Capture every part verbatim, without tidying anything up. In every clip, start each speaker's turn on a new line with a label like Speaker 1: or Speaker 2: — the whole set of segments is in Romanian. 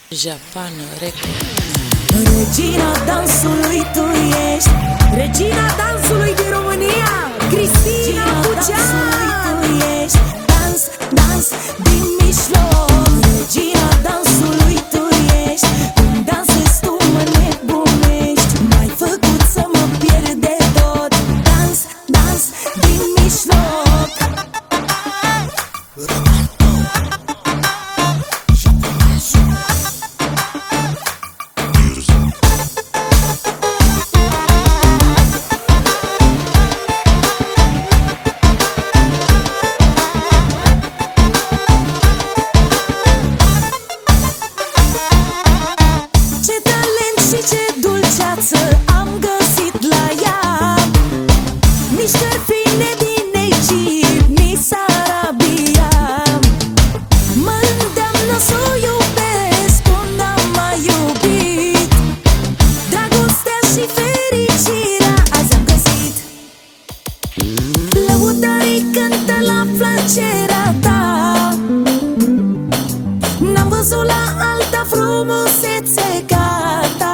Speaker 1: Japan Record.
Speaker 2: Regina dansului tu ești, regina dansului din România, Cristina Bucean. Tu ești dans, dans din mijloc. Regina dansului tu ești, când dansezi tu mă nebunești. M-ai făcut să mă pierd de tot. Dans, dans din mijloc. Ce dulceață am găsit la ea, mișcări fine din Egipt, Miss Arabia. Mă îndeamnă să o iubesc când am mai iubit. Dragostea și fericirea azi am găsit. Lăutarii cântă la plăcerea ta. N-am văzut la alta frumusețe ca ta.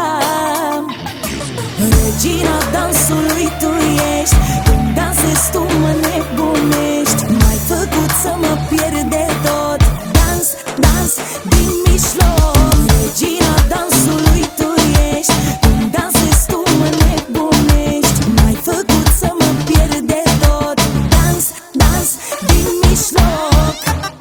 Speaker 2: Regina dansului tu ești, când dansezi tu mă nebunești. M-ai făcut să mă pierd de tot. Dans, dans din mijloc. Regina dansului tu ești, când dansezi tu mă nebunești. M-ai făcut să mă pierd de tot. Dans, dans din mijloc.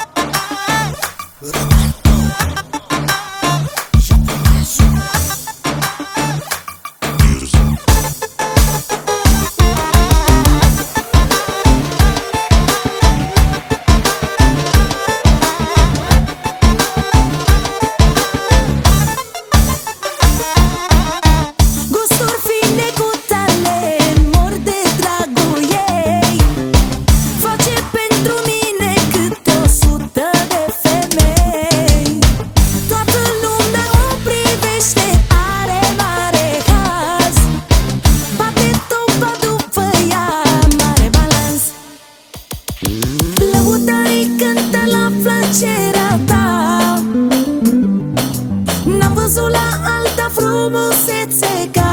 Speaker 2: Lăutarii cântă la plăcerea ta. N-am văzut la alta frumusețe ca